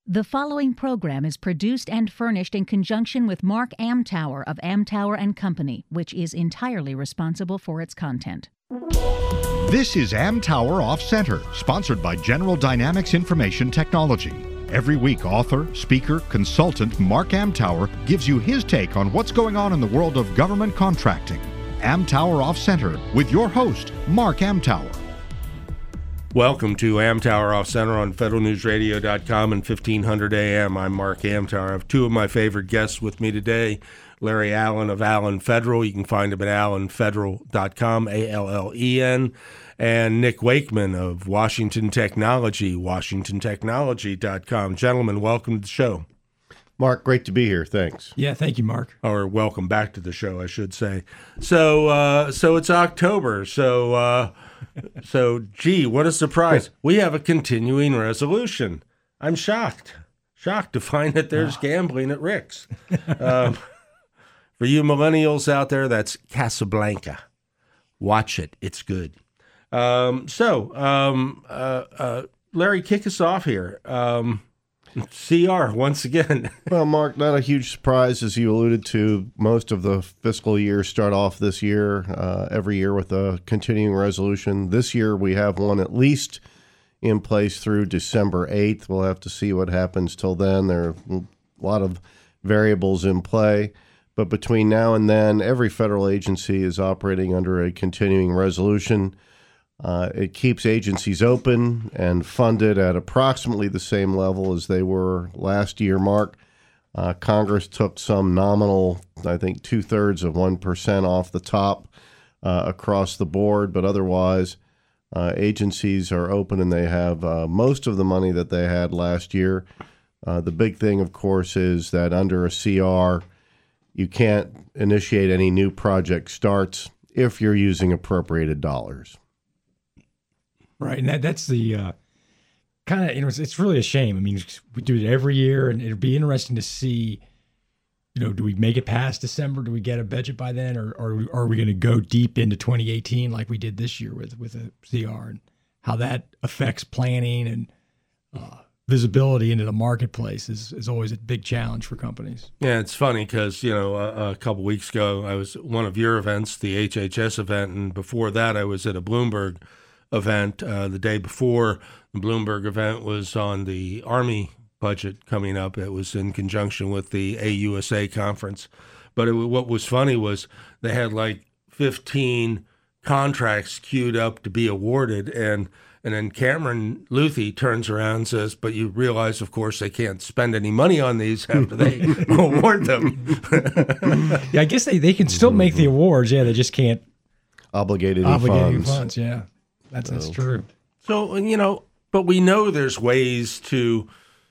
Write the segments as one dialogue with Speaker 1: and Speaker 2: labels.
Speaker 1: The following program is produced and furnished in conjunction with Mark Amtower of Amtower and Company, which is entirely responsible for its content.
Speaker 2: This is Amtower Off Center, sponsored by General Dynamics Information Technology. Every week, author, speaker, consultant Mark Amtower gives you his take on what's going on in the world of government contracting. Amtower Off Center with your host, Mark Amtower.
Speaker 3: Welcome to Amtower Off Center on federalnewsradio.com and 1500 AM. I'm Mark Amtower. I have two of my favorite guests with me today. Larry Allen of Allen Federal. You can find him at allenfederal.com, A-L-L-E-N. And Nick Wakeman of Washington Technology, washingtontechnology.com. Gentlemen, welcome to the show.
Speaker 4: Mark, great to be here. Thanks.
Speaker 5: Yeah, thank you, Mark.
Speaker 3: Or welcome back to the show, I should say. So it's October. So gee, what a surprise. We have a continuing resolution. I'm shocked to find that there's gambling at Rick's. For you millennials out there, that's Casablanca. Watch it. It's good. Larry, kick us off here. CR, once again.
Speaker 4: Well, Mark, not a huge surprise, as you alluded to. Most of the fiscal years start off this year, every year with a continuing resolution. This year, we have one at least in place through December 8th. We'll have to see what happens till then. There are a lot of variables in play. But between now and then, every federal agency is operating under a continuing resolution. It keeps agencies open and funded at approximately the same level as they were last year, Mark. Congress took some nominal, I think 2/3 of 1% off the top across the board, but otherwise agencies are open and they have most of the money that they had last year. The big thing, of course, is that under a CR, you can't initiate any new project starts if you're using appropriated dollars.
Speaker 5: Right, and that's the kind of, it's really a shame. I mean, we do it every year, and it'd be interesting to see, do we make it past December? Do we get a budget by then, or are we going to go deep into 2018 like we did this year with a CR, and how that affects planning and visibility into the marketplace is always a big challenge for companies.
Speaker 3: Yeah, it's funny because, a couple weeks ago, I was at one of your events, the HHS event, and before that I was at a Bloomberg event. The day before the Bloomberg event was on the Army budget coming up. It was in conjunction with the AUSA conference. But what was funny was they had like 15 contracts queued up to be awarded, and then Cameron Luthi turns around and says, but you realize, of course, they can't spend any money on these after they award them.
Speaker 5: Yeah, I guess they can still make the awards. Yeah, they just can't
Speaker 4: obligate any
Speaker 5: funds. Yeah, that's true.
Speaker 3: So, but we know there's ways to,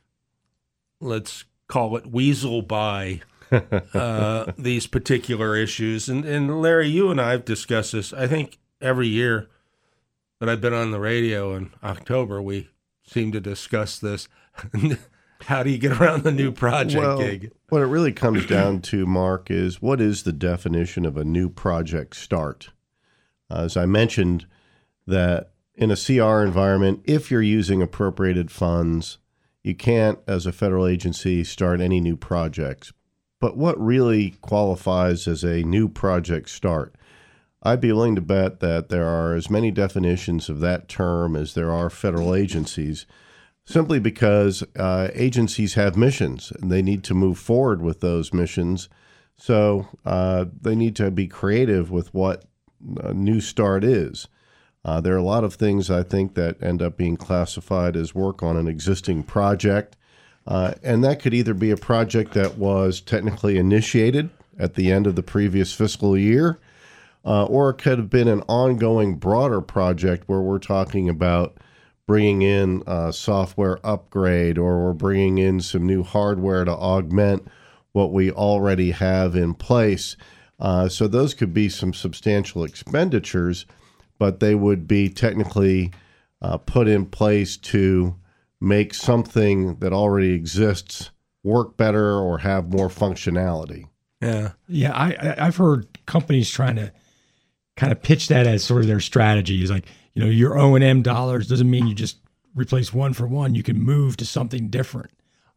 Speaker 3: let's call it, weasel by these particular issues. And Larry, you and I have discussed this, I think, every year that I've been on the radio. In October, we seem to discuss this. How do you get around the new project gig?
Speaker 4: What it really comes down to, Mark, is what is the definition of a new project start? As I mentioned, that in a CR environment, if you're using appropriated funds, you can't, as a federal agency, start any new projects. But what really qualifies as a new project start? I'd be willing to bet that there are as many definitions of that term as there are federal agencies, simply because agencies have missions and they need to move forward with those missions. So they need to be creative with what a new start is. There are a lot of things, I think, that end up being classified as work on an existing project. And that could either be a project that was technically initiated at the end of the previous fiscal year, or it could have been an ongoing broader project where we're talking about bringing in a software upgrade, or we're bringing in some new hardware to augment what we already have in place. So those could be some substantial expenditures, but they would be technically put in place to make something that already exists work better or have more functionality.
Speaker 3: Yeah.
Speaker 5: Yeah, I've heard companies trying to kind of pitch that as sort of their strategy. Is like, your O&M dollars doesn't mean you just replace one for one. You can move to something different.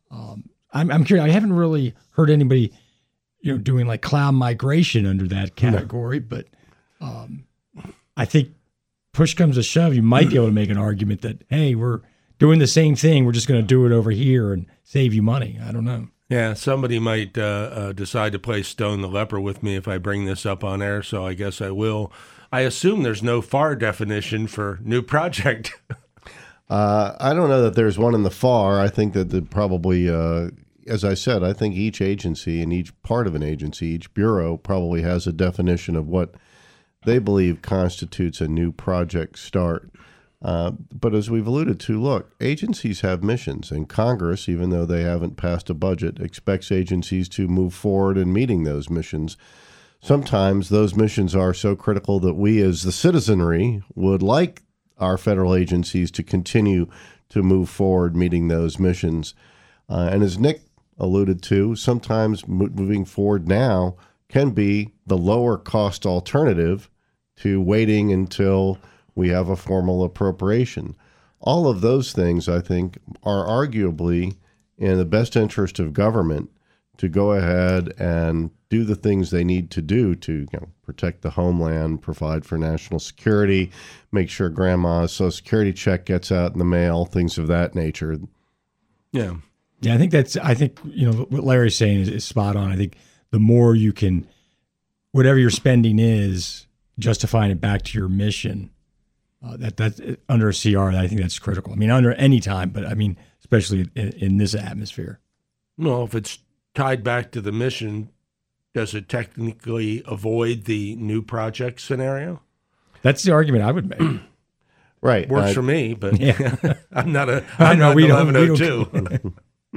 Speaker 5: I'm curious. I haven't really heard anybody, doing like cloud migration under that category, but I think push comes to shove, you might be able to make an argument that, hey, we're doing the same thing. We're just going to do it over here and save you money. I don't know.
Speaker 3: Yeah, somebody might decide to play Stone the Leper with me if I bring this up on air, so I guess I will. I assume there's no FAR definition for new project.
Speaker 4: I don't know that there's one in the FAR. I think that probably, as I said, I think each agency and each part of an agency, each bureau probably has a definition of what they believe constitutes a new project start. But as we've alluded to, look, agencies have missions, and Congress, even though they haven't passed a budget, expects agencies to move forward in meeting those missions. Sometimes those missions are so critical that we as the citizenry would like our federal agencies to continue to move forward meeting those missions. And as Nick alluded to, sometimes moving forward now can be the lower cost alternative to waiting until we have a formal appropriation. All of those things, I think, are arguably in the best interest of government to go ahead and do the things they need to do to protect the homeland, provide for national security, make sure grandma's Social Security check gets out in the mail, things of that nature.
Speaker 3: Yeah.
Speaker 5: Yeah, I think what Larry's saying is spot on. I think the more you can, whatever your spending is, justifying it back to your mission, that under a CR, I think that's critical. I mean, under any time, but I mean, especially in this atmosphere.
Speaker 3: Well, if it's tied back to the mission, does it technically avoid the new project scenario?
Speaker 5: That's the argument I would make.
Speaker 4: Right.
Speaker 3: Works for me, but
Speaker 5: yeah.
Speaker 3: I'm not an
Speaker 5: we
Speaker 3: 1102.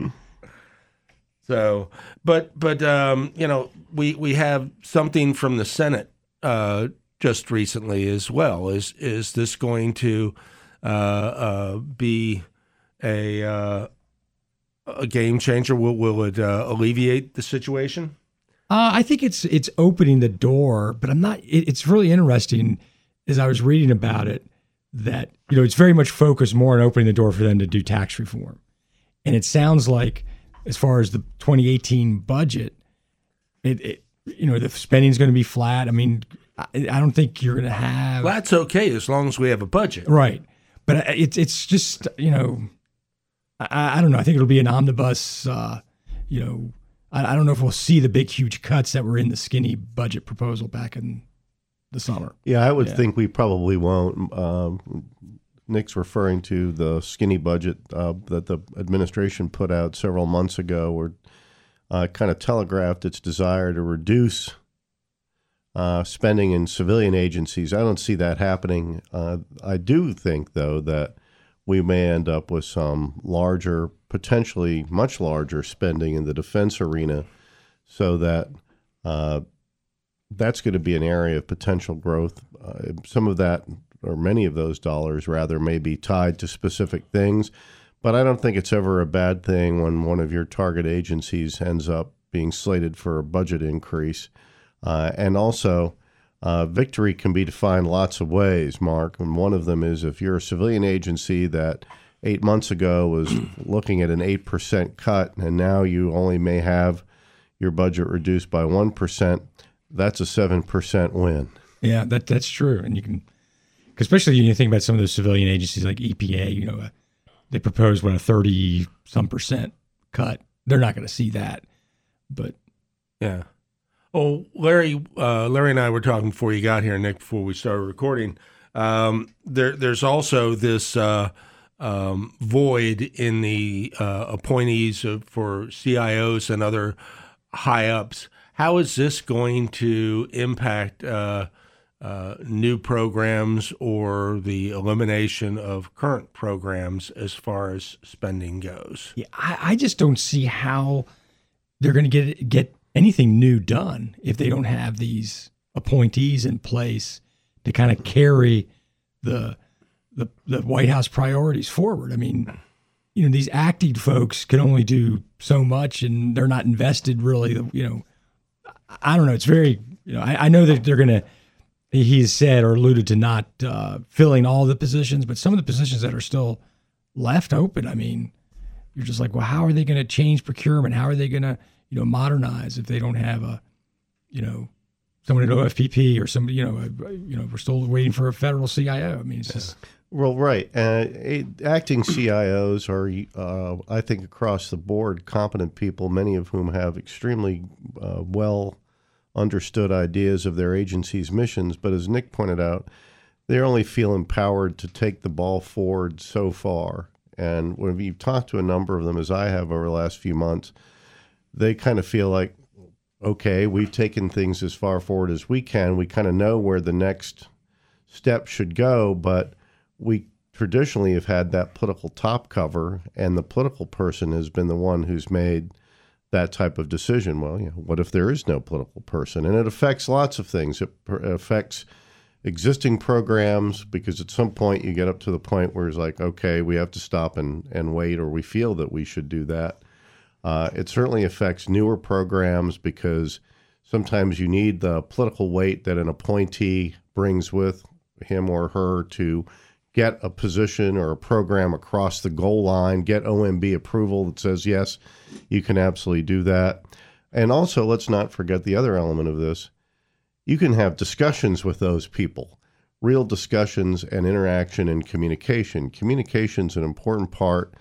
Speaker 3: So, but we have something from the Senate just recently as well. Is this going to be a game changer? Will it alleviate the situation?
Speaker 5: I think it's opening the door, but I'm not. It's really interesting as I was reading about it that it's very much focused more on opening the door for them to do tax reform, and it sounds like as far as the 2018 budget, the spending's going to be flat. I mean, I don't think you're going to have.
Speaker 3: Well, that's okay as long as we have a budget,
Speaker 5: right? But it's just I don't know. I think it'll be an omnibus. I don't know if we'll see the big, huge cuts that were in the skinny budget proposal back in the summer.
Speaker 4: Yeah, I would think we probably won't. Nick's referring to the skinny budget that the administration put out several months ago, where kind of telegraphed its desire to reduce spending in civilian agencies. I don't see that happening. I do think, though, that we may end up with some larger, potentially much larger spending in the defense arena, so that that's going to be an area of potential growth. Some of that, or many of those dollars, rather, may be tied to specific things, but I don't think it's ever a bad thing when one of your target agencies ends up being slated for a budget increase. And also, victory can be defined lots of ways, Mark, and one of them is if you're a civilian agency that 8 months ago was looking at an 8% cut, and now you only may have your budget reduced by 1%, that's a 7% win.
Speaker 5: Yeah, that's true. And you can, especially when you think about some of those civilian agencies like EPA, they propose, a 30-some% cut. They're not going to see that. But
Speaker 3: yeah. Oh, Larry and I were talking before you got here, Nick, before we started recording. There's also this void in the appointees for CIOs and other high-ups. How is this going to impact new programs or the elimination of current programs as far as spending goes?
Speaker 5: Yeah, I just don't see how they're going to get anything new done if they don't have these appointees in place to kind of carry the White House priorities forward. I mean, these acting folks can only do so much, and they're not invested really. I don't know. It's very, I know that they're going to, he has said or alluded to not filling all the positions, but some of the positions that are still left open, I mean, you're just like, well, how are they going to change procurement? How are they going to, modernize if they don't have a, someone at OFPP or somebody, we're still waiting for a federal CIO. I mean, it's just.
Speaker 4: Well, right. Acting CIOs are, I think, across the board, competent people, many of whom have extremely well understood ideas of their agency's missions. But as Nick pointed out, they only feel empowered to take the ball forward so far. And when you've talked to a number of them, as I have over the last few months, they kind of feel like, okay, we've taken things as far forward as we can. We kind of know where the next step should go, but we traditionally have had that political top cover, and the political person has been the one who's made that type of decision. Well, what if there is no political person? And it affects lots of things. It affects existing programs, because at some point you get up to the point where it's like, okay, we have to stop and wait, or we feel that we should do that. It certainly affects newer programs, because sometimes you need the political weight that an appointee brings with him or her to get a position or a program across the goal line, get OMB approval that says, yes, you can absolutely do that. And also, let's not forget the other element of this. You can have discussions with those people, real discussions and interaction and communication. Communication is an important part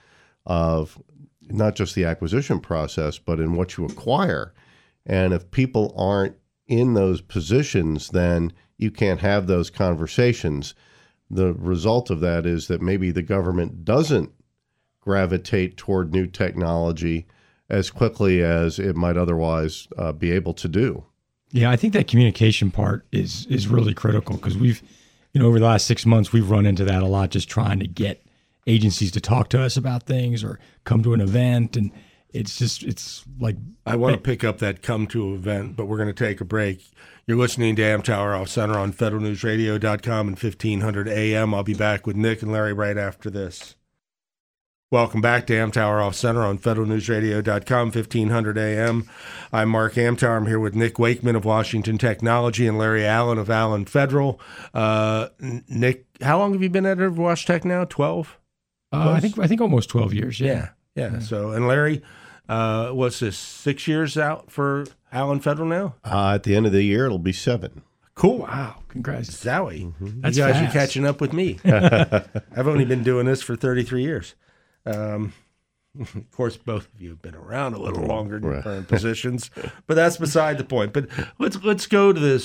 Speaker 4: of not just the acquisition process, but in what you acquire. And if people aren't in those positions, then you can't have those conversations. The result of that is that maybe the government doesn't gravitate toward new technology as quickly as it might otherwise be able to do.
Speaker 5: Yeah, I think that communication part is really critical, because we've, over the last 6 months, we've run into that a lot, just trying to get agencies to talk to us about things or come to an event. And it's like,
Speaker 3: I want to pick up that come to an event, but we're going to take a break. You're listening to Amtower Off Center on federalnewsradio.com and 1500 AM. I'll be back with Nick and Larry right after this. Welcome back to Amtower Off Center on federalnewsradio.com, 1500 AM. I'm Mark Amtower. I'm here with Nick Wakeman of Washington Technology and Larry Allen of Allen Federal. Nick, how long have you been editor of WashTech now? 12?
Speaker 5: I think almost 12 years.
Speaker 3: Yeah. So, and Larry, what's this, 6 years out for Allen Federal now?
Speaker 4: At the end of the year, it'll be 7.
Speaker 3: Cool.
Speaker 5: Wow. Congrats.
Speaker 3: Zowie.
Speaker 4: Mm-hmm.
Speaker 5: That's
Speaker 3: you guys
Speaker 5: fast.
Speaker 3: are catching up with me. I've only been doing this for 33 years. Of course, both of you have been around a little longer in your current positions, but that's beside the point. But let's go to this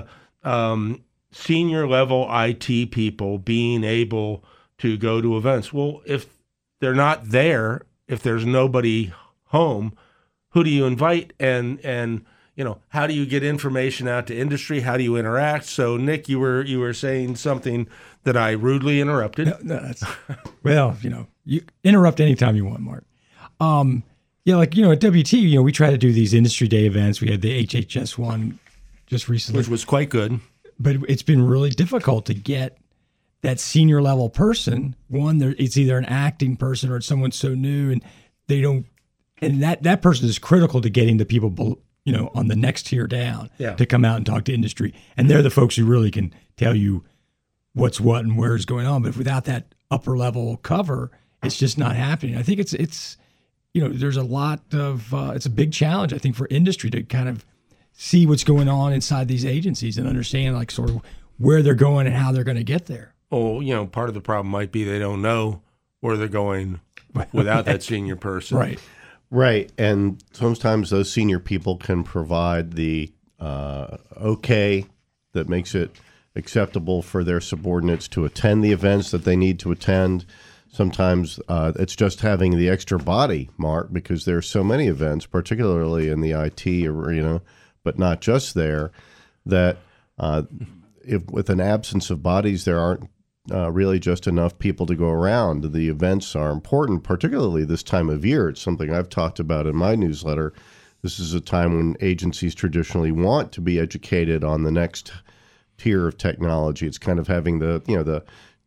Speaker 3: senior level IT people being able to go to events. Well, if they're not there, if there's nobody home, who do you invite? And how do you get information out to industry? How do you interact? So, Nick, you were saying something that I rudely interrupted.
Speaker 5: No, that's, well, you interrupt anytime you want, Mark. At WT, we try to do these industry day events. We had the HHS one just recently,
Speaker 3: Which was quite good.
Speaker 5: but it's been really difficult to get that senior level person. One, it's either an acting person or it's someone so new, and they don't. And that person is critical to getting the people, on the next tier down to come out and talk to industry. And they're the folks who really can tell you what's what and where is going on. But without that upper level cover, it's just not happening. I think it's there's a lot of it's a big challenge, I think, for industry to kind of see what's going on inside these agencies and understand like sort of where they're going and how they're going to get there.
Speaker 3: Oh, part of the problem might be they don't know where they're going without that senior person.
Speaker 5: Right.
Speaker 4: Right. And sometimes those senior people can provide the okay that makes it acceptable for their subordinates to attend the events that they need to attend. Sometimes it's just having the extra body, Mark, because there are so many events, particularly in the IT arena, but not just there, that if with an absence of bodies, there aren't really just enough people to go around. The events are important, particularly this time of year. It's something I've talked about in my newsletter. This is a time when agencies traditionally want to be educated on the next tier of technology. It's kind of having the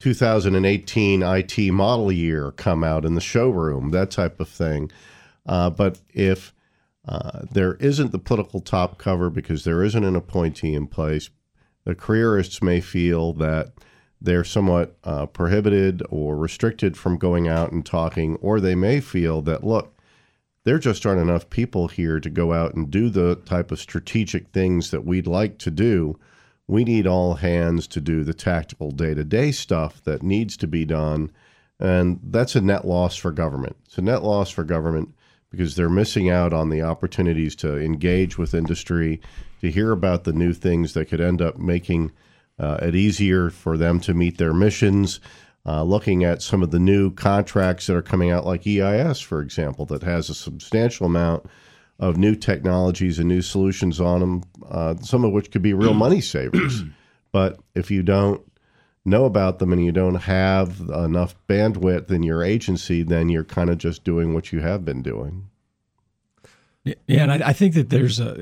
Speaker 4: 2018 IT model year come out in the showroom, that type of thing. But if there isn't the political top cover because there isn't an appointee in place, the careerists may feel that they're somewhat prohibited or restricted from going out and talking, or they may feel that, look, there just aren't enough people here to go out and do the type of strategic things that we'd like to do. We need all hands to do the tactical day-to-day stuff that needs to be done. And that's a net loss for government. It's a net loss for government because they're missing out on the opportunities to engage with industry, to hear about the new things that could end up making it easier for them to meet their missions. Looking at some of the new contracts that are coming out, like EIS, for example, that has a substantial amount of new technologies and new solutions on them, some of which could be real money savers. But if you don't know about them and you don't have enough bandwidth in your agency, then you're kind of just doing what you have been doing.
Speaker 5: Yeah, and I think that there's a,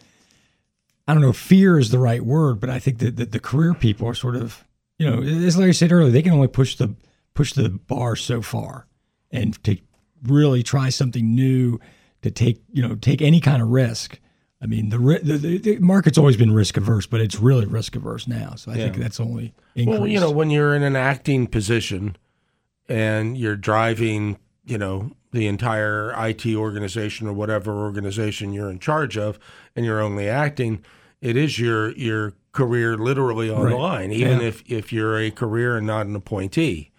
Speaker 5: I don't know if fear is the right word, but I think that the career people are sort of, as Larry said earlier, they can only push the bar so far, and to really try something new, to take any kind of risk. I mean, the market's always been risk averse, but it's really risk averse now. So I think that's only increased.
Speaker 3: Well, when you're in an acting position and you're driving, the entire IT organization or whatever organization you're in charge of, and you're only acting, it is your career literally on the line, even if you're a career and not an appointee.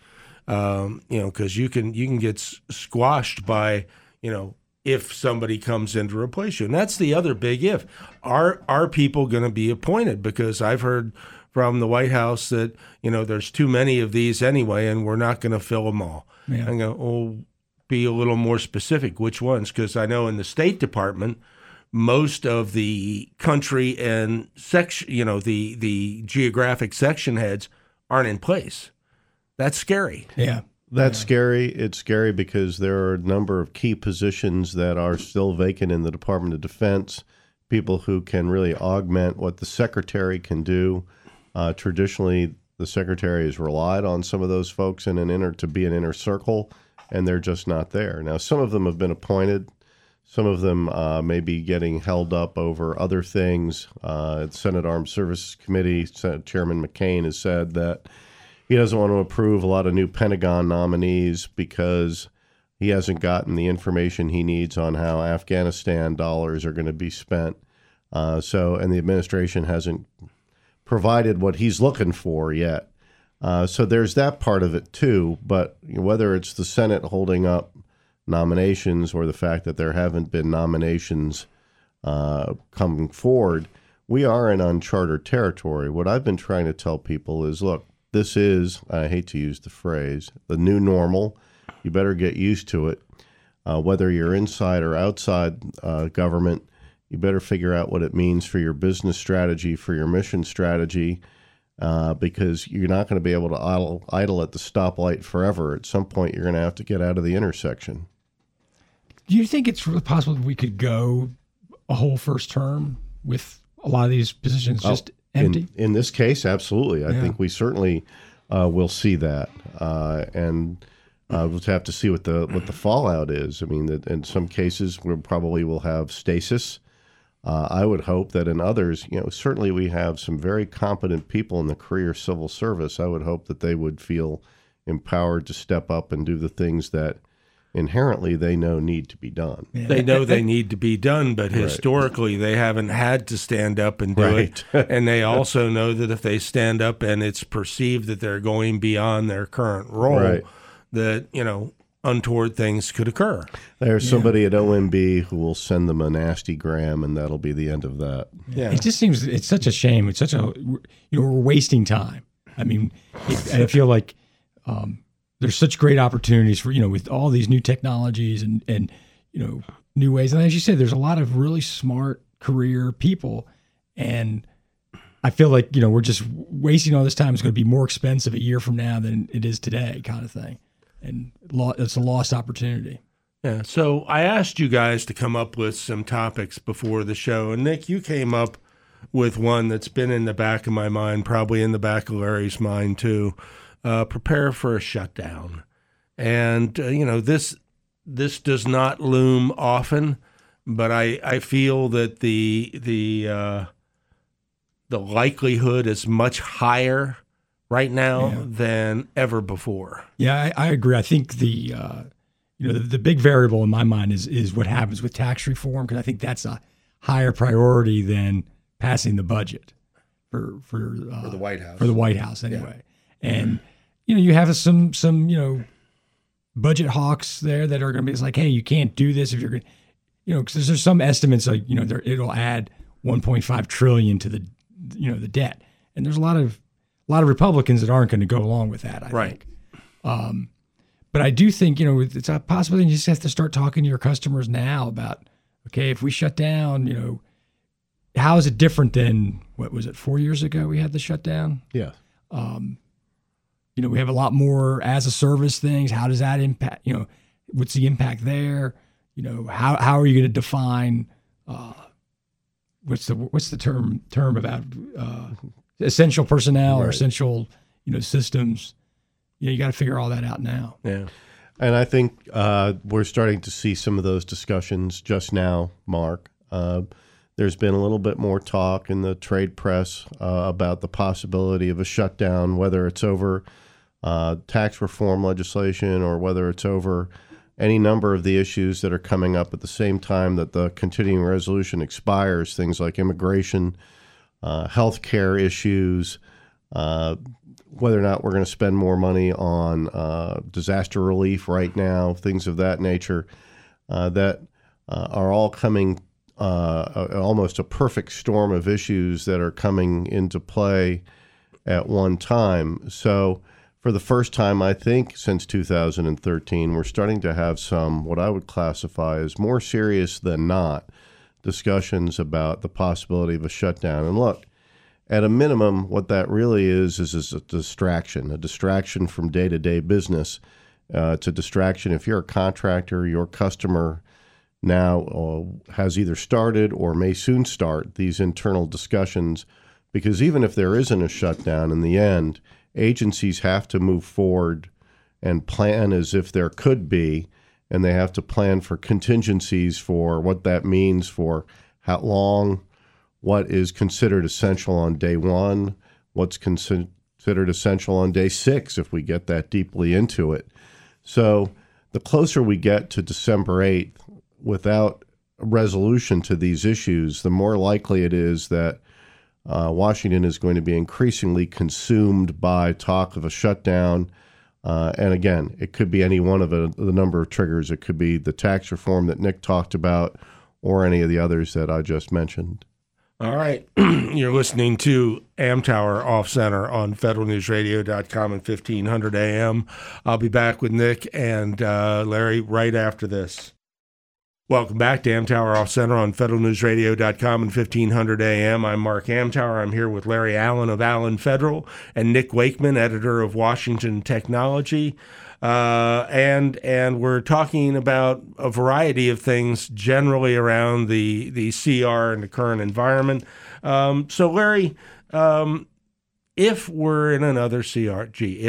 Speaker 3: Because you can get squashed by, if somebody comes in to replace you. And that's the other big if. Are people going to be appointed? Because I've heard from the White House that, there's too many of these anyway, and we're not going to fill them all. Yeah. I go, be a little more specific. Which ones? Because I know in the State Department, most of the country and section, the geographic section heads aren't in place. That's scary.
Speaker 5: Yeah.
Speaker 4: That's scary. It's scary because there are a number of key positions that are still vacant in the Department of Defense, people who can really augment what the Secretary can do. Traditionally, the Secretary has relied on some of those folks to be an inner circle, and they're just not there. Now, some of them have been appointed. Some of them may be getting held up over other things. The Senate Armed Services Committee, Senate Chairman McCain has said that he doesn't want to approve a lot of new Pentagon nominees because he hasn't gotten the information he needs on how Afghanistan dollars are going to be spent. And the administration hasn't provided what he's looking for yet. So there's that part of it too. But whether it's the Senate holding up nominations or the fact that there haven't been nominations coming forward, we are in uncharted territory. What I've been trying to tell people is, look, this is, I hate to use the phrase, the new normal. You better get used to it. Whether you're inside or outside government, you better figure out what it means for your business strategy, for your mission strategy, because you're not going to be able to idle at the stoplight forever. At some point, you're going to have to get out of the intersection.
Speaker 5: Do you think it's really possible that we could go a whole first term with a lot of these positions just empty?
Speaker 4: In this case, absolutely. I think we certainly will see that, and we'll have to see what the fallout is. I mean, that in some cases we probably will have stasis. I would hope that in others, certainly we have some very competent people in the career civil service. I would hope that they would feel empowered to step up and do the things that inherently they know need to be done.
Speaker 3: Yeah. They know they need to be done, but historically they haven't had to stand up and do it. And they also know that if they stand up and it's perceived that they're going beyond their current role, that, untoward things could occur.
Speaker 4: There's somebody at OMB who will send them a nasty gram, and that'll be the end of that.
Speaker 5: Yeah. It just seems it's such a shame. It's such a, we're wasting time. I mean, I feel like there's such great opportunities for, with all these new technologies and new ways. And as you said, there's a lot of really smart career people. And I feel like, we're just wasting all this time. It's going to be more expensive a year from now than it is today, kind of thing. And it's a lost opportunity.
Speaker 3: Yeah. So I asked you guys to come up with some topics before the show. And Nick, you came up with one that's been in the back of my mind, probably in the back of Larry's mind too. Prepare for a shutdown. And, this does not loom often, but I feel that the likelihood is much higher right now than ever before.
Speaker 5: Yeah, I agree. I think the big variable in my mind is what happens with tax reform, because I think that's a higher priority than passing the budget for
Speaker 3: the White House.
Speaker 5: For the White House, anyway. Yeah. And you have some budget hawks there that are going to be like, hey, you can't do this if you're going, because there's some estimates like it'll add 1.5 trillion to the the debt, and there's a lot of Republicans that aren't going to go along with that. I think. But I do think it's a possibility. You just have to start talking to your customers now about, okay, if we shut down, how is it different than what was it 4 years ago we had the shutdown?
Speaker 4: Yeah.
Speaker 5: We have a lot more as a service things. How does that impact? What's the impact there? How are you going to define? What's the term about essential personnel or essential systems? You got to figure all that out now.
Speaker 3: Yeah.
Speaker 4: And I think we're starting to see some of those discussions just now, Mark. There's been a little bit more talk in the trade press about the possibility of a shutdown, whether it's over tax reform legislation or whether it's over any number of the issues that are coming up at the same time that the continuing resolution expires, things like immigration, healthcare issues, whether or not we're going to spend more money on disaster relief right now, things of that nature, that are all coming, almost a perfect storm of issues that are coming into play at one time. So for the first time, I think, since 2013, we're starting to have some, what I would classify as more serious than not, discussions about the possibility of a shutdown. And look, at a minimum, what that really is a distraction from day-to-day business. It's a distraction. If you're a contractor, your customer now has either started or may soon start these internal discussions, because even if there isn't a shutdown in the end, agencies have to move forward and plan as if there could be, and they have to plan for contingencies for what that means for how long, what is considered essential on day one, what's considered essential on day 6 if we get that deeply into it. So the closer we get to December 8th without a resolution to these issues, the more likely it is that Washington is going to be increasingly consumed by talk of a shutdown. And again, it could be any one of the number of triggers. It could be the tax reform that Nick talked about or any of the others that I just mentioned.
Speaker 3: All right. You're listening to Amtower Off Center on federalnewsradio.com and 1500 AM. I'll be back with Nick and Larry right after this. Welcome back to Amtower Off Center on federalnewsradio.com and 1500 AM. I'm Mark Amtower. I'm here with Larry Allen of Allen Federal and Nick Wakeman, editor of Washington Technology. And we're talking about a variety of things generally around the CR and the current environment. So Larry, if we're in another CR,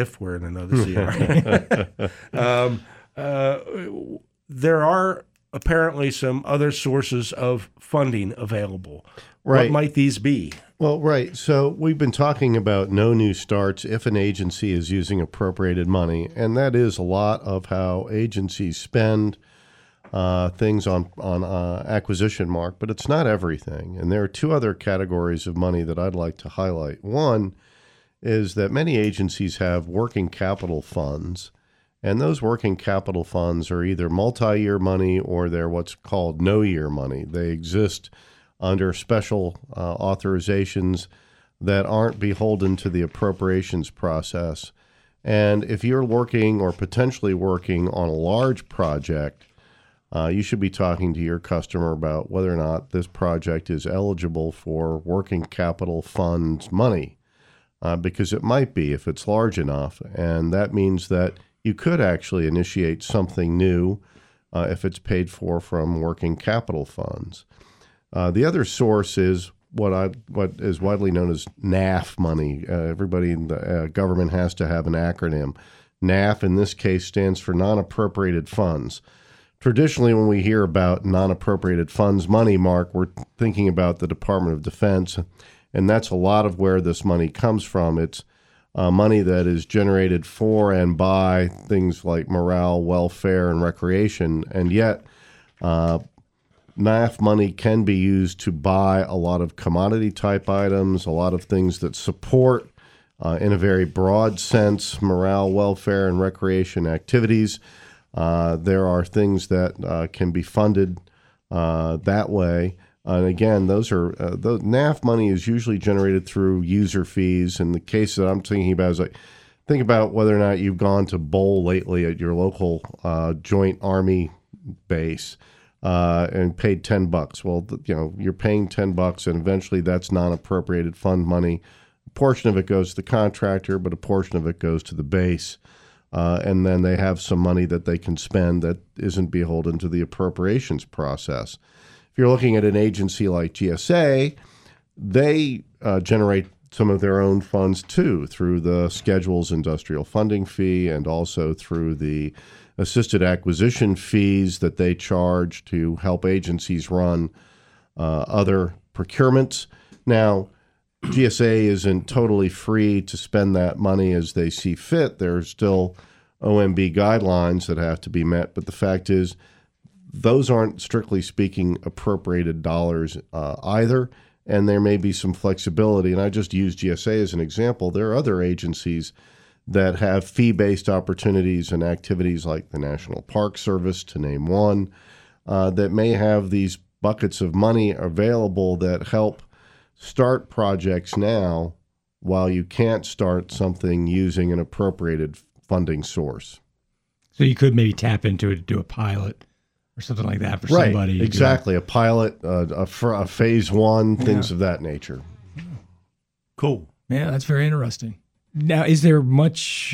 Speaker 3: there are apparently some other sources of funding available. Right. What might these be?
Speaker 4: Well, right. So we've been talking about no new starts if an agency is using appropriated money, and that is a lot of how agencies spend things on acquisition, Mark, but it's not everything. And there are two other categories of money that I'd like to highlight. One is that many agencies have working capital funds, and those working capital funds are either multi-year money or they're what's called no-year money. They exist under special authorizations that aren't beholden to the appropriations process. And if you're working or potentially working on a large project, you should be talking to your customer about whether or not this project is eligible for working capital funds money, because it might be if it's large enough. And that means that you could actually initiate something new if it's paid for from working capital funds. The other source is what is widely known as NAF money. Everybody in the government has to have an acronym. NAF in this case stands for non-appropriated funds. Traditionally, when we hear about non-appropriated funds money, Mark, we're thinking about the Department of Defense, and that's a lot of where this money comes from. It's money that is generated for and by things like morale, welfare, and recreation. And yet, NAF money can be used to buy a lot of commodity-type items, a lot of things that support, in a very broad sense, morale, welfare, and recreation activities. There are things that can be funded that way. And again, those are the NAF money is usually generated through user fees. And the case that I'm thinking about is like, think about whether or not you've gone to bowl lately at your local Joint Army base and paid $10. Well, you're paying $10, and eventually that's non-appropriated fund money. A portion of it goes to the contractor, but a portion of it goes to the base. And then they have some money that they can spend that isn't beholden to the appropriations process. If you're looking at an agency like GSA, they generate some of their own funds too through the Schedules industrial funding fee and also through the assisted acquisition fees that they charge to help agencies run other procurements. Now, GSA isn't totally free to spend that money as they see fit. There's still OMB guidelines that have to be met, but the fact is those aren't, strictly speaking, appropriated dollars either, and there may be some flexibility. And I just use GSA as an example. There are other agencies that have fee-based opportunities and activities like the National Park Service, to name one, that may have these buckets of money available that help start projects now while you can't start something using an appropriated funding source.
Speaker 5: So you could maybe tap into it to do a pilot or something like that for somebody.
Speaker 4: Right, exactly. A pilot, a phase one, things of that nature.
Speaker 3: Cool.
Speaker 5: Yeah, that's very interesting. Now, is there much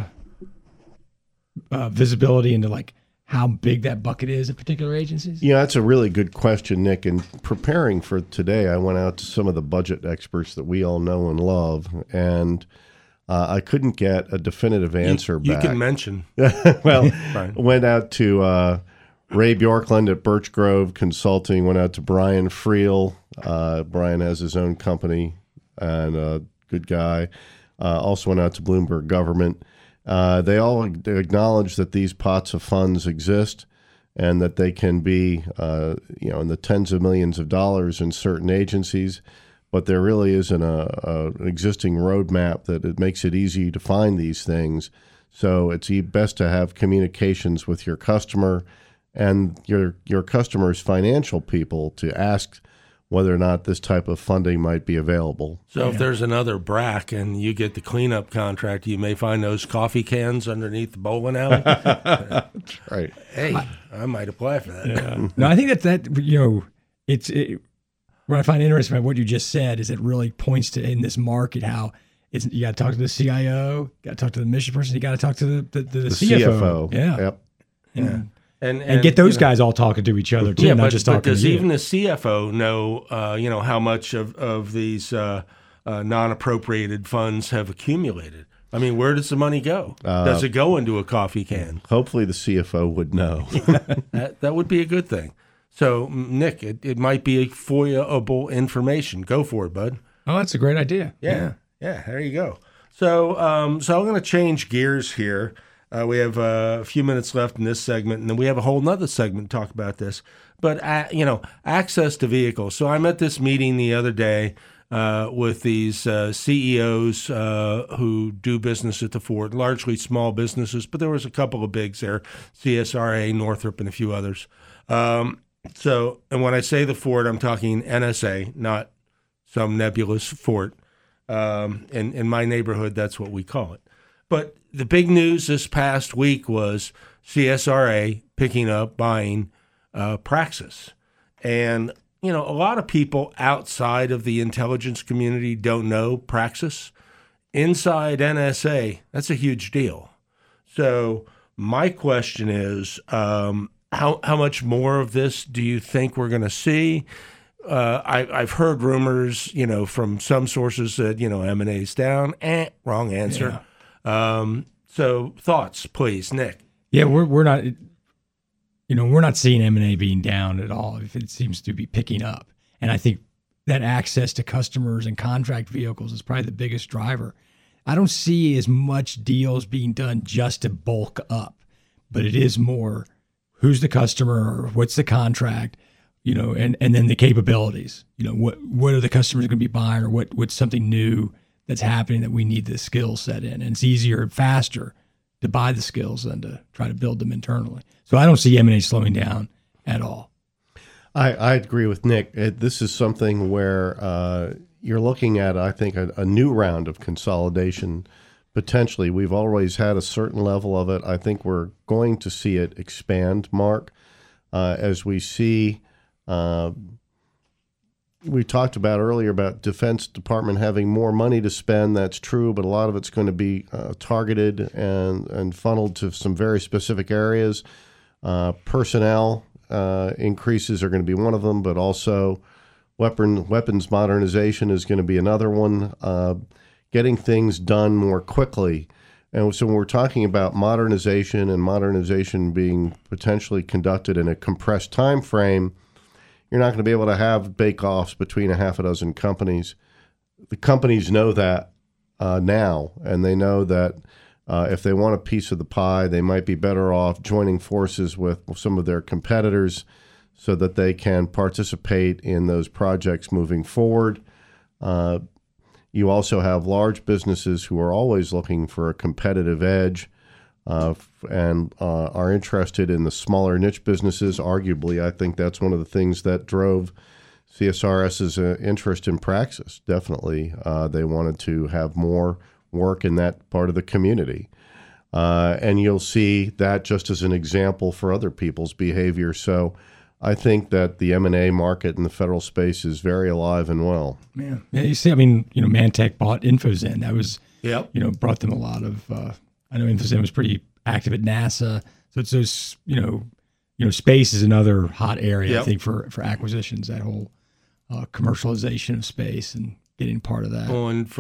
Speaker 5: visibility into like how big that bucket is at particular agencies?
Speaker 4: Yeah, that's a really good question, Nick. And preparing for today, I went out to some of the budget experts that we all know and love, and I couldn't get a definitive answer back.
Speaker 3: You can mention.
Speaker 4: Well, went out to Ray Bjorklund at Birch Grove Consulting, went out to Brian Friel. Brian has his own company and a good guy. Also went out to Bloomberg Government. They all acknowledge that these pots of funds exist and that they can be, in the tens of millions of dollars in certain agencies, but there really isn't an existing roadmap that it makes it easy to find these things. So it's best to have communications with your customer and your customer's financial people to ask whether or not this type of funding might be available.
Speaker 3: So if there's another BRAC and you get the cleanup contract, you may find those coffee cans underneath the bowling alley.
Speaker 4: That's right.
Speaker 3: Hey, I might apply for that.
Speaker 5: Yeah. No, I think what I find interesting about what you just said is it really points to in this market how you got to talk to the CIO, got to talk to the mission person, you got to talk to the CFO.
Speaker 4: Yeah. Yep.
Speaker 5: Yeah. And get those guys all talking to each other too, not just talking to you.
Speaker 3: But does even the CFO know, how much of these non-appropriated funds have accumulated? I mean, where does the money go? Does it go into a coffee can?
Speaker 4: Hopefully the CFO would know.
Speaker 3: That would be a good thing. So, Nick, it might be a FOIA-able information. Go for it, bud.
Speaker 5: Oh, that's a great idea.
Speaker 3: Yeah, there you go. So I'm going to change gears here. We have a few minutes left in this segment, and then we have a whole nother segment to talk about this. But, access to vehicles. So I'm at this meeting the other day with these CEOs who do business at the Ford, largely small businesses, but there was a couple of bigs there, CSRA, Northrop, and a few others. And when I say the Ford, I'm talking NSA, not some nebulous fort. In my neighborhood, that's what we call it. But the big news this past week was CSRA buying Praxis. And, a lot of people outside of the intelligence community don't know Praxis. Inside NSA, that's a huge deal. So my question is, how much more of this do you think we're going to see? I've heard rumors, from some sources that, M&A's down. Wrong answer. Yeah. So thoughts, please, Nick.
Speaker 5: Yeah, we're not, we're not seeing M&A being down at all. It seems to be picking up. And I think that access to customers and contract vehicles is probably the biggest driver. I don't see as much deals being done just to bulk up, but it is more who's the customer or what's the contract, and then the capabilities. What are the customers going to be buying, or what's something new that's happening that we need the skill set in. And it's easier and faster to buy the skills than to try to build them internally. So I don't see M&A slowing down at all.
Speaker 4: I agree with Nick. This is something where you're looking at, I think, a new round of consolidation. Potentially, we've always had a certain level of it. I think we're going to see it expand, Mark, as we see. We talked about earlier about Defense Department having more money to spend. That's true, but a lot of it's going to be targeted and funneled to some very specific areas. Personnel increases are going to be one of them, but also weapons modernization is going to be another one. Getting things done more quickly. And so when we're talking about modernization and modernization being potentially conducted in a compressed time frame, you're not going to be able to have bake-offs between a half a dozen companies. The companies know that now, and they know that if they want a piece of the pie, they might be better off joining forces with some of their competitors so that they can participate in those projects moving forward. You also have large businesses who are always looking for a competitive edge and are interested in the smaller niche businesses. Arguably, I think that's one of the things that drove CSRS's interest in Praxis. Definitely, they wanted to have more work in that part of the community. And you'll see that just as an example for other people's behavior. So I think that the M&A market in the federal space is very alive and well.
Speaker 5: Yeah, you see, Mantech bought Infozen. That was,
Speaker 3: yep.
Speaker 5: Brought them a lot of, I know Infozen was pretty active at NASA. So it's those, space is another hot area, yep. I think, for acquisitions, that whole commercialization of space and getting part of that.
Speaker 3: Well, and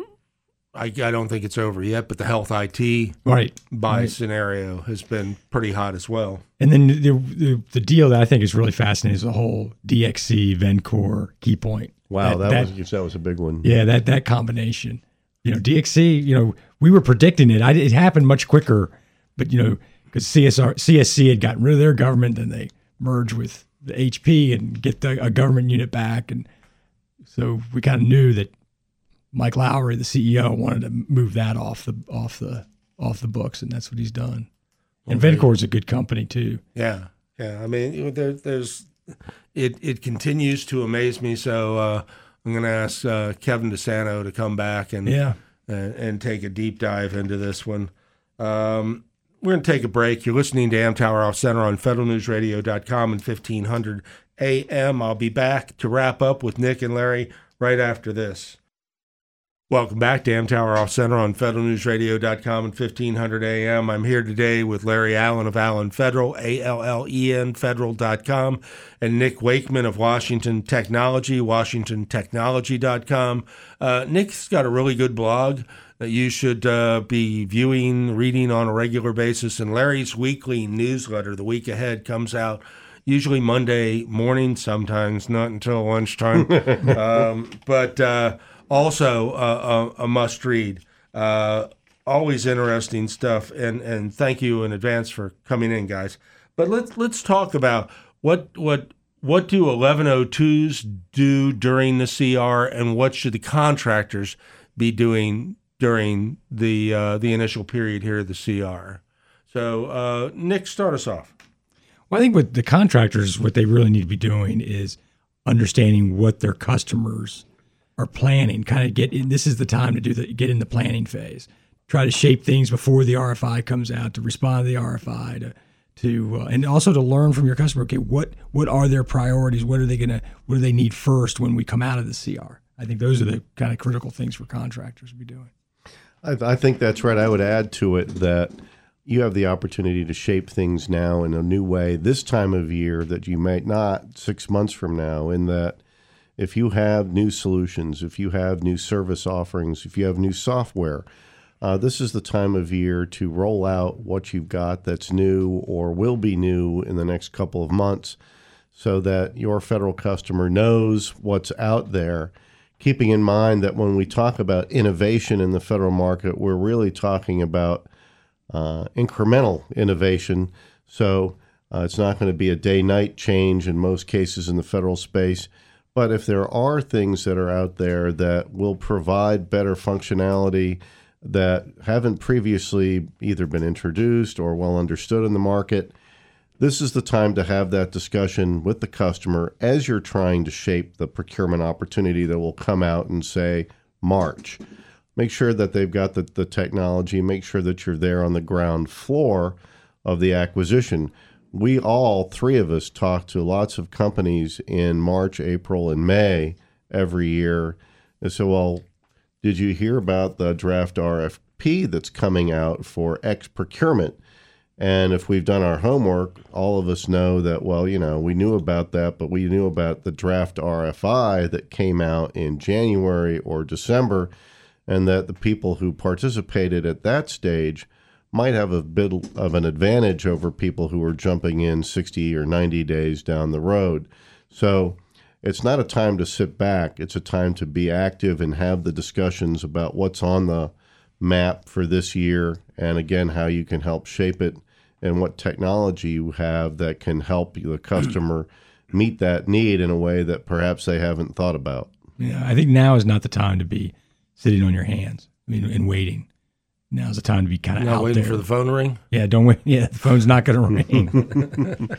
Speaker 3: I don't think it's over yet, but the health IT buy scenario has been pretty hot as well.
Speaker 5: And then the deal that I think is really fascinating is the whole DXC, Vencor, Keypoint.
Speaker 4: Wow, that was a big one.
Speaker 5: Yeah, that combination. DXC, we were predicting it. It happened much quicker, but, because CSC had gotten rid of their government, then they merged with the HP and get a government unit back. And so we kind of knew that Mike Lowry, the CEO, wanted to move that off the books, and that's what he's done. And Vencor is a good company too.
Speaker 3: Yeah. I mean, there's it continues to amaze me. So I'm going to ask Kevin DeSanto to come back and take a deep dive into this one. We're going to take a break. You're listening to Amtower Off Center on federalnewsradio.com and 1500 AM. I'll be back to wrap up with Nick and Larry right after this. Welcome back to Amtower Off Center on federalnewsradio.com and 1500 AM. I'm here today with Larry Allen of Allen Federal, ALLEN Federal.com, and Nick Wakeman of Washington Technology, WashingtonTechnology.com. Nick's got a really good blog that you should be reading on a regular basis, and Larry's weekly newsletter, The Week Ahead, comes out usually Monday morning, sometimes not until lunchtime, but also a must-read. Always interesting stuff, and thank you in advance for coming in, guys. But let's talk about what do 1102s do during the CR, and what should the contractors be doing during the initial period here of the CR. So, Nick, start us off.
Speaker 5: Well, I think with the contractors, what they really need to be doing is understanding what their customers are planning. Kind of this is the time to get in the planning phase. Try to shape things before the RFI comes out, to respond to the RFI, and also to learn from your customer. Okay, what are their priorities? What do they need first when we come out of the CR? I think those are the kind of critical things for contractors to be doing.
Speaker 4: I think that's right. I would add to it that you have the opportunity to shape things now in a new way this time of year that you might not 6 months from now, in that if you have new solutions, if you have new service offerings, if you have new software, this is the time of year to roll out what you've got that's new or will be new in the next couple of months, so that your federal customer knows what's out there, keeping in mind that when we talk about innovation in the federal market, we're really talking about incremental innovation. So it's not going to be a day-night change in most cases in the federal space. But if there are things that are out there that will provide better functionality that haven't previously either been introduced or well understood in the market, this is the time to have that discussion with the customer as you're trying to shape the procurement opportunity that will come out in, say, March. Make sure that they've got the technology. Make sure that you're there on the ground floor of the acquisition. We all, three of us, talk to lots of companies in March, April, and May every year. And so, well, did you hear about the draft RFP that's coming out for X procurement? And if we've done our homework, all of us know that, well, we knew about that, but we knew about the draft RFI that came out in January or December, and that the people who participated at that stage might have a bit of an advantage over people who are jumping in 60 or 90 days down the road. So it's not a time to sit back. It's a time to be active and have the discussions about what's on the map for this year, and again, how you can help shape it and what technology you have that can help the customer meet that need in a way that perhaps they haven't thought about.
Speaker 5: Yeah, I think now is not the time to be sitting on your hands, and waiting. Now's the time to be kind of out
Speaker 3: waiting
Speaker 5: there.
Speaker 3: for the phone to ring?
Speaker 5: Yeah, don't wait. Yeah, the phone's not going to ring.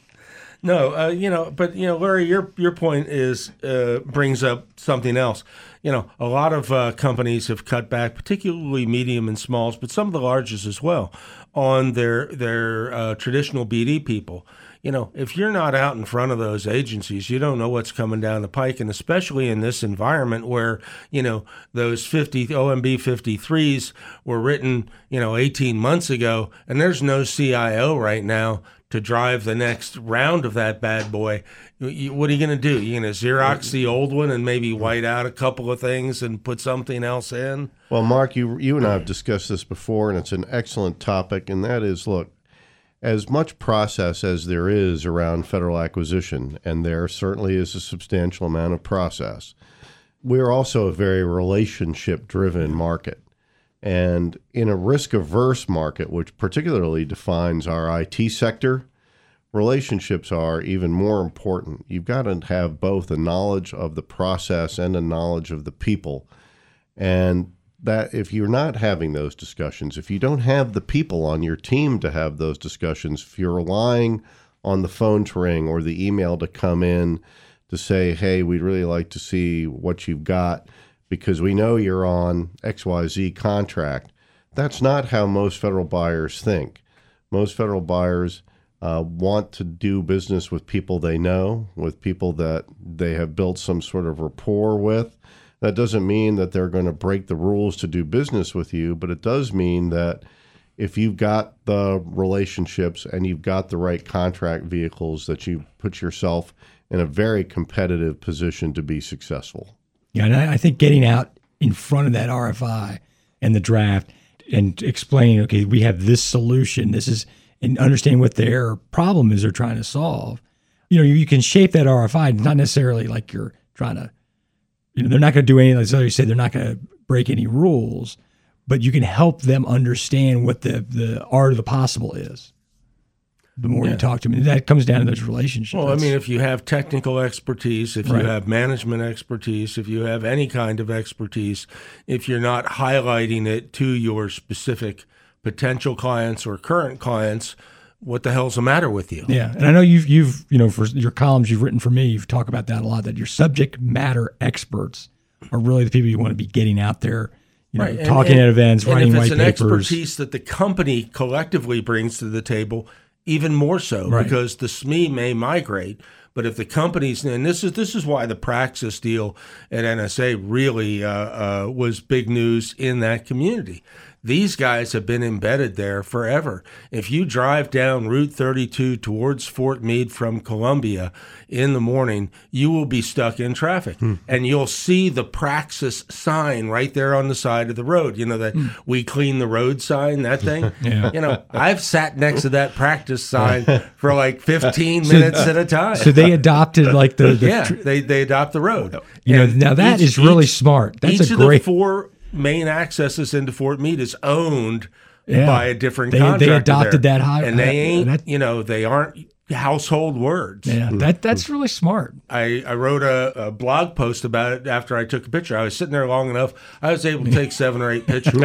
Speaker 3: No, but Larry, your point is brings up something else. A lot of companies have cut back, particularly medium and smalls, but some of the largest as well, on their traditional BD people. If you're not out in front of those agencies, you don't know what's coming down the pike, and especially in this environment where, those 50 OMB 53s were written, 18 months ago, and there's no CIO right now to drive the next round of that bad boy. What are you going to do? You're going to Xerox the old one and maybe white out a couple of things and put something else in?
Speaker 4: Well, Mark, you and I have discussed this before, and it's an excellent topic, and that is, look, as much process as there is around federal acquisition, and there certainly is a substantial amount of process, we're also a very relationship-driven market. And in a risk-averse market, which particularly defines our IT sector, relationships are even more important. You've got to have both a knowledge of the process and a knowledge of the people. And that if you're not having those discussions, if you don't have the people on your team to have those discussions, if you're relying on the phone to ring or the email to come in to say, hey, we'd really like to see what you've got because we know you're on XYZ contract, that's not how most federal buyers think. Most federal buyers want to do business with people they know, with people that they have built some sort of rapport with. That doesn't mean that they're going to break the rules to do business with you, but it does mean that if you've got the relationships and you've got the right contract vehicles, that you put yourself in a very competitive position to be successful.
Speaker 5: Yeah, and I think getting out in front of that RFI and the draft and explaining, okay, we have this solution, this is, and understanding what their problem is they're trying to solve. You can shape that RFI, not necessarily like you're trying to, they're not going to do anything, as you said, they're not going to break any rules, but you can help them understand what the art of the possible is. The more you talk to them, and that comes down to those relationships.
Speaker 3: Well, if you have technical expertise, if you have management expertise, if you have any kind of expertise, if you're not highlighting it to your specific potential clients or current clients, what the hell's the matter with you? Yeah,
Speaker 5: and I know you've for your columns you've written for me, you've talked about that a lot, that your subject matter experts are really the people you want to be getting out there, talking at events, writing white papers. And if it's an expertise
Speaker 3: that the company collectively brings to the table, even more so, because the SME may migrate. But if the companies, and this is why the Praxis deal at NSA really was big news in that community. These guys have been embedded there forever. If you drive down Route 32 towards Fort Meade from Columbia in the morning, you will be stuck in traffic. And you'll see the Praxis sign right there on the side of the road. You know, that we clean the road sign, that thing?
Speaker 5: Yeah.
Speaker 3: You know, I've sat next to that practice sign for like 15 minutes at a time.
Speaker 5: So they adopted like the
Speaker 3: they adopt the road.
Speaker 5: You know, now that is really smart. That's
Speaker 3: each
Speaker 5: a
Speaker 3: of the
Speaker 5: great
Speaker 3: 4 main accesses into Fort Meade is owned by a different contractor.
Speaker 5: They adopted
Speaker 3: there.
Speaker 5: that high,
Speaker 3: and they ain't, you know, they aren't household words.
Speaker 5: Yeah, that's really smart.
Speaker 3: I wrote a blog post about it after I took a picture. I was sitting there long enough. I was able to take 7 or 8 pictures.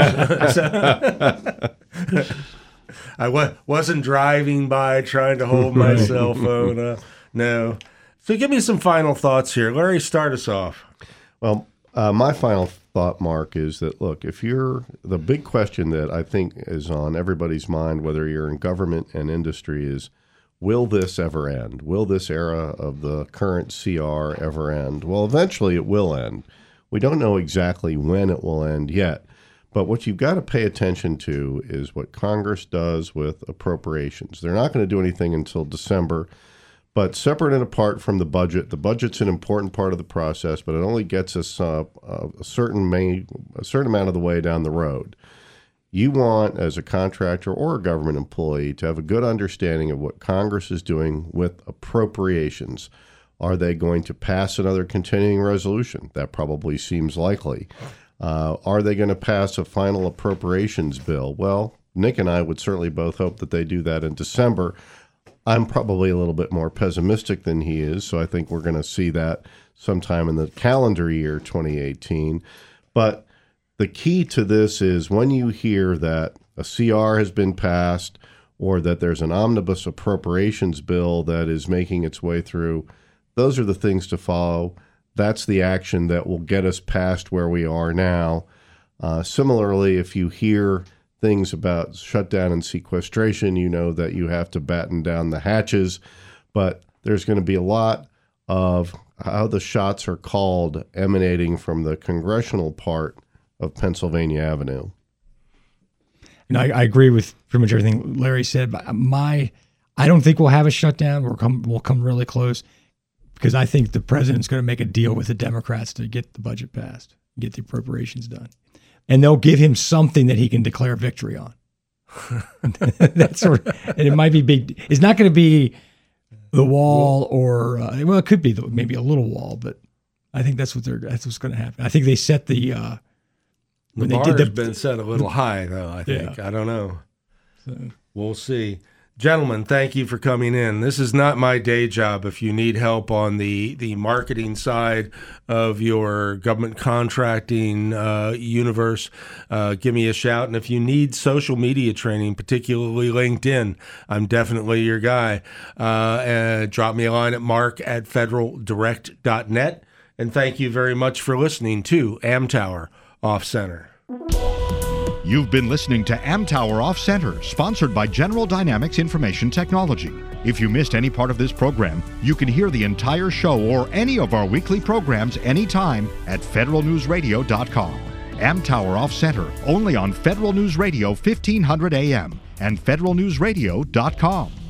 Speaker 3: I wasn't driving by trying to hold my cell phone up. No. So give me some final thoughts here. Larry, start us off.
Speaker 4: Well, my final thought, Mark, is that, look, the big question that I think is on everybody's mind, whether you're in government and industry, is will this ever end? Will this era of the current CR ever end? Well, eventually it will end. We don't know exactly when it will end yet. But what you've got to pay attention to is what Congress does with appropriations. They're not going to do anything until December. But separate and apart from the budget's an important part of the process, but it only gets us a certain amount of the way down the road. You want, as a contractor or a government employee, to have a good understanding of what Congress is doing with appropriations. Are they going to pass another continuing resolution? That probably seems likely. Are they going to pass a final appropriations bill? Well, Nick and I would certainly both hope that they do that in December. I'm probably a little bit more pessimistic than he is, so I think we're going to see that sometime in the calendar year 2018. But the key to this is when you hear that a CR has been passed or that there's an omnibus appropriations bill that is making its way through, those are the things to follow. That's the action that will get us past where we are now. Similarly, if you hear things about shutdown and sequestration, you know that you have to batten down the hatches, but there's going to be a lot of how the shots are called emanating from the congressional part of Pennsylvania Avenue.
Speaker 5: And I agree with pretty much everything Larry said, but I don't think we'll have a shutdown. We'll come really close because I think the president's going to make a deal with the Democrats to get the budget passed, get the appropriations done. And they'll give him something that he can declare victory on. That's sort of, and it might be big. It's not going to be the wall or well, it could be maybe a little wall, but I think that's what's going to happen. I think they set the
Speaker 3: bar's been set a little high, though. I think I don't know. So. We'll see. Gentlemen, thank you for coming in. This is not my day job. If you need help on the marketing side of your government contracting universe, give me a shout. And if you need social media training, particularly LinkedIn, I'm definitely your guy. Drop me a line at mark@federaldirect.net. And thank you very much for listening to Amtower Off Center.
Speaker 2: You've been listening to Amtower Off Center, sponsored by General Dynamics Information Technology. If you missed any part of this program, you can hear the entire show or any of our weekly programs anytime at federalnewsradio.com. Amtower Off Center, only on Federal News Radio 1500 AM and federalnewsradio.com.